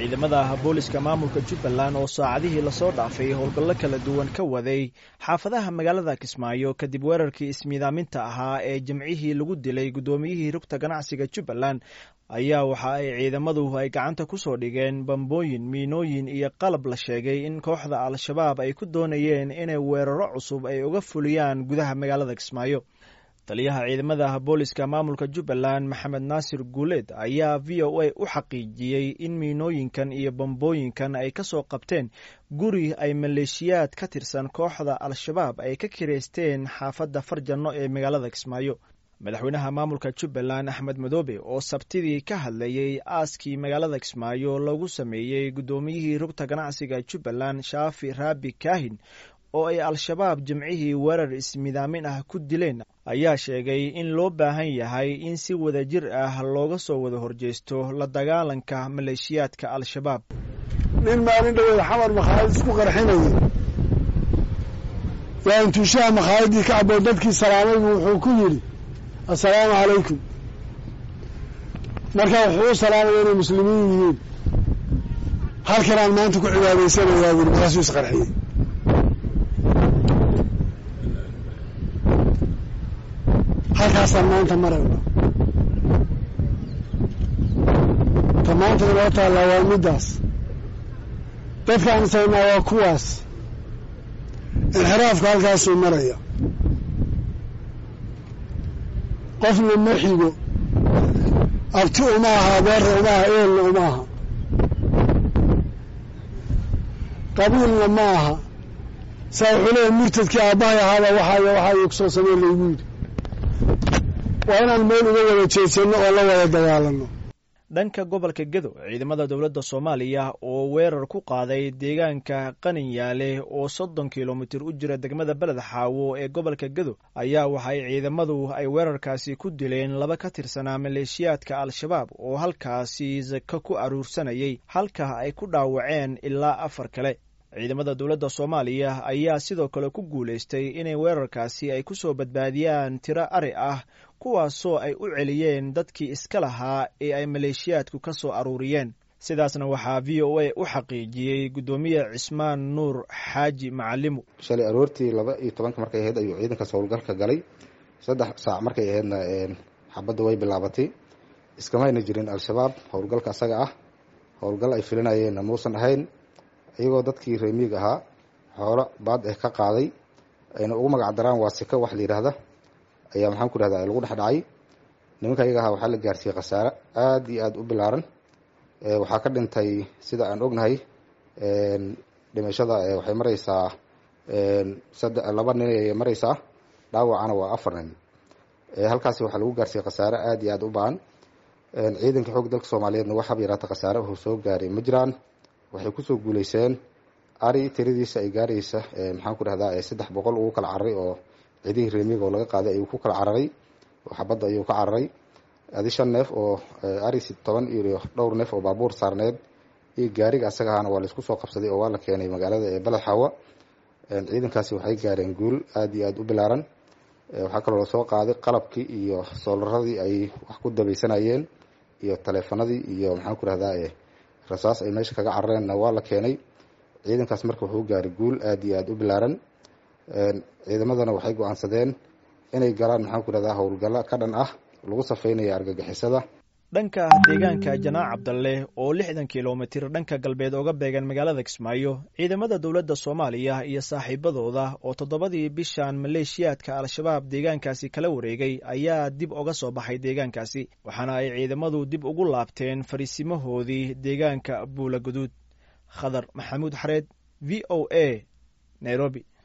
ciidamada booliska maamulka Jubbaland oo saacadihii la soo dhaafay howlgallo kala duwan ka waday xaafadaha magaalada Kismaayo kadib weerarkii ismiidaaminta ahaa ee jimcihii lagu dilay gudoomiyihii rugta ganacsiga Jubbaland ayaa waxa ay ciidamadu ay gacanta ku soo dhigeen bambooyin, miinooyin iyo qalab la sheegay in kooxda Al-Shabaab ay ku doonayeen inay weeraro cusub ay uga fuliyaan gudaha magaalada Kismaayo. taliyaha ciidamada booliska maamulka Jubbaland Maxamed Naasir Guuleed ayaa VOA u xaqiijiyay in miinooyinkan iyo bambooyinkan ay ka soo qabteen guri ay maleeshiyaad ka tirsan kooxda Al-Shabaab ay ka kireysteen xaafadda Farjano ee magaalada Kismaayo. madaxweynaha maamulka Jubbaland Axmed Madoobe oo sabtidii ka hadlayay aaskii magaalada Kismaayo lagu sameeyay gudoomiyihii rugta ganacsiga Jubbaland Shaafi Raabi Kaahin oo ay Al-Shabaab jimcihii weerar ismidaamin ah ku dileen ayaa sheegay in loo baahan yahay in si wadajir ah looga soo wada horjeesto la dagaalanka maleeshiyaadka Al-Shabaab. nin maalin dhaweed xamar makhaayad isku qarxinayay yaa intuu shaah makhaayadii ka cabay dadkii salaamay wuxuu ku yidhi assalaamu calaykum. markaa wuxuu u salaamaya inay muslimiin yihiin halkanaan maanta ku cibaadaysanayaa wili markaasuu isqarxiyey. halkaasaan maanta marayna ta maanta inoo taallaa waa middaas. dadkaan saynaa waa kuwaas inxiraafka halkaasuu maraya. qofna ma xigo, abti uma aha, adeerna uma aha, eelna uma aha, qabiilna ma aha. saa wuxuu leeyahay murtadkii aabbahay ahaaba waxaa kusoo samey laygu yidhi. waa inaan meel uga wada jeedsanno oo la wada dagaalanno. dhanka gobolka Gedo ciidamada dowladda Soomaaliya oo weerar ku qaaday deegaanka Qaninyaale oo 30 kiiloomitir u jira degmada Balad Xaawo ee gobolka Gedo ayaa waxay ciidamadu ay weerarkaasi ku dileen 2 ka tirsanaa maleeshiyaadka Al-Shabaab oo halkaasi zaka ku aruursanayay halka ay ku dhaawaceen ilaa 4 kale. ciidamada dowladda Soomaaliya ayaa sidoo kale ku guuleystay inay weerarkaasi ay ku soo badbaadiyaan tiro ari ah kuwaasoo ay u celiyeen dadkii iska lahaa ee ay maleeshiyaadku ka soo aruuriyeen. sidaasna waxaa VOA u xaqiijiyay gudoomiye Cismaan Nuur Xaaji Macalimo. shalay aroortii 12 markay ahayd ayuu ciidanka howlgalka galay. 3 saac markay ahaydna xabadda way bilaabatay. iskamayna jirin Al-Shabaab howlgalka asaga ah. howlgal ay filanayeen muusan ahayn. iyagoo dadkii reemiga ahaa xoolo baad ka qaaday ayna ugu magac daraan waa sika wax la yiraahdo ayaa maxaan ku raahdaa lagu dhaxdhacay. nimanka iyaga ahaa waxaa la gaarsiiyay khasaare aad iyo aad u bilaaran. waxaa ka dhintay sida aan ognahay dhimashada waxay maraysaa 2 nin ay maraysaa, dhaawacana waa 4 nin. halkaasi waxaa lagu gaarsiiyay khasaare aad iyo aad u baan. ciidanka xoog dalka Soomaaliyeedna waxa yaraata khasaare oo soo gaaray ma jiraan. waxay ku soo guuleyseen ari tiradiisa ay gaaraysa maxaan ku rahdaa 300 ugu kala cararay oo cidii reemiga oo laga qaaday ayuu ku kala cararay oo xabadda ayuu ka cararay. 5 neef oo ari 10 iyo dhowr neef oo baabuur saarneed iyo gaariga asagaana waa la isku soo qabsaday oo waa la keenay magaalada ee Balad Xaawo. ciidankaasi waxay gaareen guul aad iyo aad u bilaaran. waxaa kaloo soo qaaday qalabkii iyo soolaradii ay wax ku dabaysanayeen iyo taleefanadii iyo maxaan ku rahdaa rasaas ay meesha kaga carareenna waa la keenay. ciidankaas marka wuxuu gaaray guul aad iyo aad u bilaaran. ciidamadana waxay go'aansadeen inay galaan maxaan ku rahdaa howlgallo ka dhan ah lagu safeynaya argagixisada. dhanka deegaanka Janaac Cabdalle oo 60 kiiloomitir dhanka galbeed uga beegan magaalada Kismaayo ciidamada dowladda Soomaaliya iyo saaxiibadooda oo 7 bishan maleeshiyaadka Al-Shabaab deegaankaasi kala wareegay ayaa dib uga soo baxay deegaankaasi waxaana ay ciidamadu dib ugu laabteen fariisimahoodii deegaanka Buula Guduud. Khadar Maxamuud Xareed VOA Nairobi.